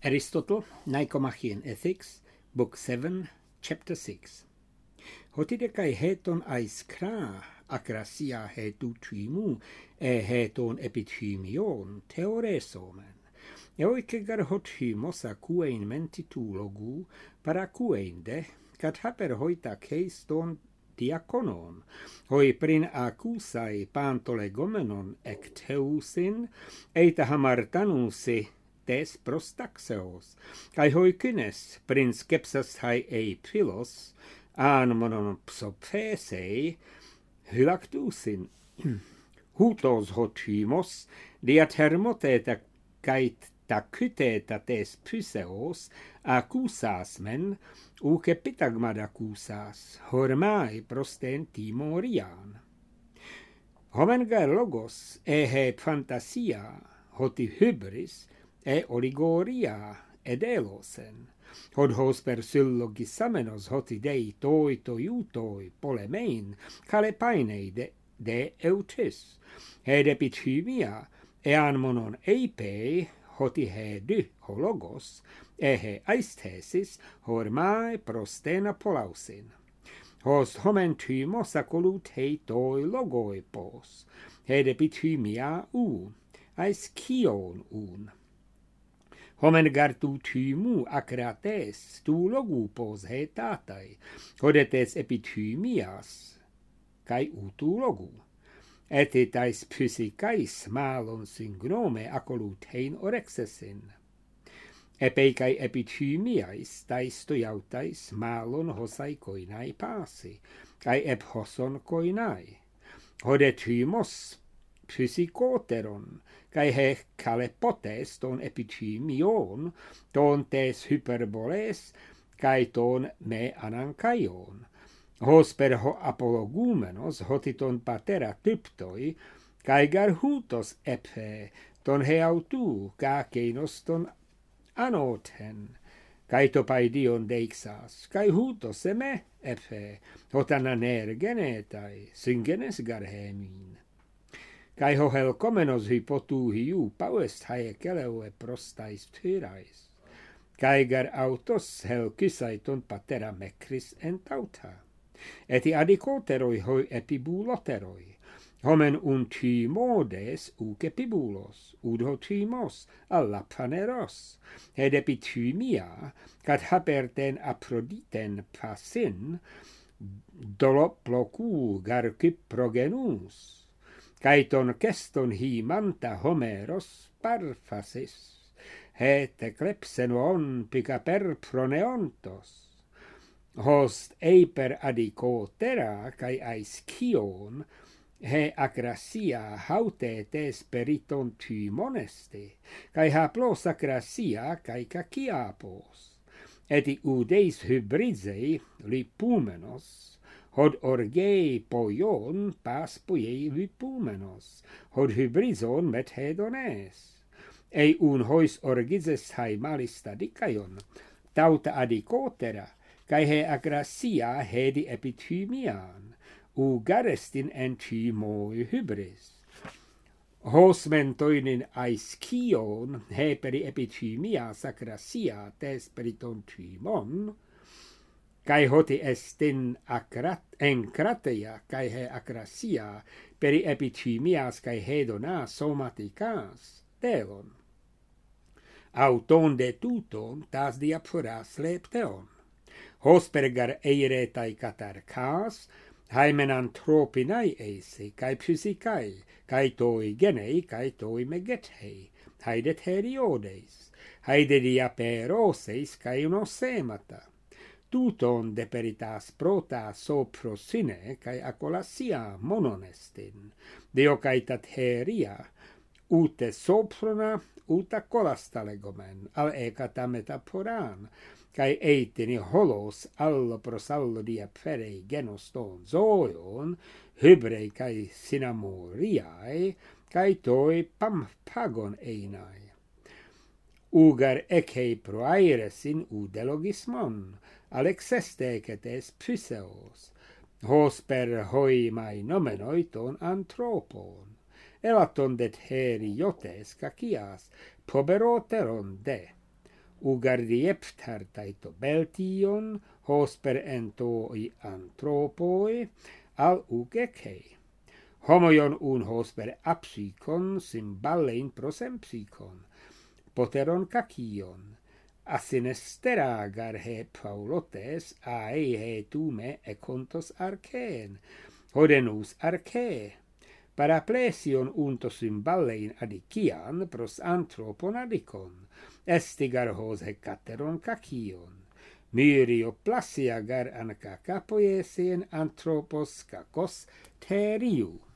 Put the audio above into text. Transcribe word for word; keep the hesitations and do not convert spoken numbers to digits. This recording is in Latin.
Aristotle, Nicomachean Ethics, Book seven, Chapter six. Hotidekai heton ais kra, akrasia hetu trimu, e heton epithemion, theoresomen. Eoikegar hothymos akuein mentitulogu, parakueinde, kat haper hoita keiston diakonon, hoi prin acusai pantolegomenon ecteusin, eita hamartanusi, tes prostaxeos, kai hoi kynes prin skepsas hai ei philos, an monon psophesei, hylactusin, hutos hothymos, diat hermoteta kait takyteta tes pyseos, accusas men, uke pitagmad accusas, hormai prosten timorian. Homengar logos, ehe fantasia, hoti hybris, e oligoria edelosen, hod hos per syllogisamenos hoti dei toi toiutoi polemein, kalepainei de, de eutis, hed epithymia, ean monon eipei, hoti he dy hologos, ehe aisthesis, hormai prostena polausin. Hos homen thymos acolut hei toi logoi pos, hed epithymia un, aiscion un. Homen gartu thymu acrates, tu logu pos he tatai, hodetes epithymias, kai utu logu. Etitais physicais malon syngnome acolut hein orexesin. Epeikai epithymiais tais toiautais malon hosai koinai pasi, kai ep hoson koinai. Hodet hymos physikoteron, kai he kalepotes ton epithymion, ton tes hyperboles, kai ton me anankaion. Hos per ho apologumenos hotiton patera typtoi, kai garhutos ephe, ton he autu, ka keinos ton anoten, kai topaidion deixas, kai hutos eme ephe, hotananer genetai, syngenes garhemin. Kai ho helkomenos hypotu hiu pauest hae keleue prostais tyrais, kai gar autos helkysai ton patera mekris entauta. Eti adikoteroi hoi epibuloteroi, homen un thymodes uke pibulos, udho thymos, alla paneros, ed epithymia, kat haperten aproditen pasin, doloploku garci progenus, kaiton keston himanta homeros parphasis, hete klepsenon pica per proneontos, host eiper adicotera kai aiscion, he acrasia haute tes periton thymonesti, kai haplos acrasia kai caciapos, eti udeis hybrizei lipumenos, hod orgei poion pas poiei lipumenos, hod hybrizon met hedones, ei un hois orgizes hai malista dicaion, tauta adicotera, kai he acrasia hedi epithymian, u garestin en thymoi hybris. Hos mentoinin aiscion he peri epithymia acrasia tes periton thymon, kai hoti estin acrat, encrateia kai he acrasia peri epithymias kai hedona somaticas telon. Auton de tuton tas diaphoras lepteon. Hos pergar eiretai katarkas, haimen anthropinai eisi, kai physicai, kai toi genei, kai toi megethei, haidet heriodeis, haide diaperoseis, kai unosemata. Tuton de peritas prota soprosine, kai acolasia mononestin, deocaitat heria, ute soprona, uta colastalegomen, al ecata metaporan, kai eitini holos allo prosallo diapherei genoston zoion, hybrei kai sinamoriae, kai toi pampagon einai. Ugar ecei proairesin udelogismon, alexesteketes pyseos, hos per hoi mai nomenoiton anthropon, elaton det heri jotes cacias, poberoteron de, ugardieptar taito beltion, hosper entoi anthropoi, al ugekei. Homoion un hosper apsykon, symballein prosempsykon, poteron kakion, asinesteragar he paulotes, ae he tume ekontos archeen, hodenus archee, paraplesion unto symballein adician pros anthropon adicon, estigar hos hecateron kakion, myrio plasiagar anca capoiesien anthropos kakos teriu.